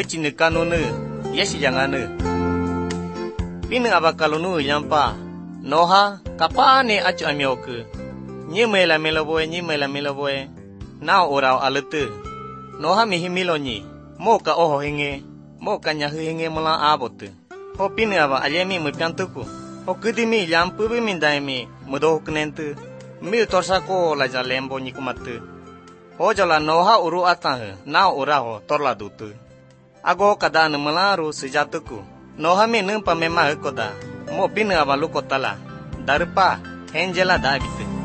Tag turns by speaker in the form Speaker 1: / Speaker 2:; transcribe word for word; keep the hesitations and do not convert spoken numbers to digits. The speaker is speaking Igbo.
Speaker 1: Mecine kanunu, yesi jangane. Pine abakalunu yampa, noha kapane acu amioke. Nyemela meloboe, nyemela meloboe. Nao orao alete. Noha mihimilonyi, moka oho hinge, moka nyahu hinge mula abote. Ho pine aba alyemi mupiantuku. Ho kudimi yampu bimindaimi mudohuknentu. Mil torsako la jalembo nyikumatu. Ho jala noha uru atang, nao uraho torla dutu. Ago kada nemelaru sejatuku. Noha mi nempa memah koda. Mo pine aba lukotala. Darpa, henjela dabite.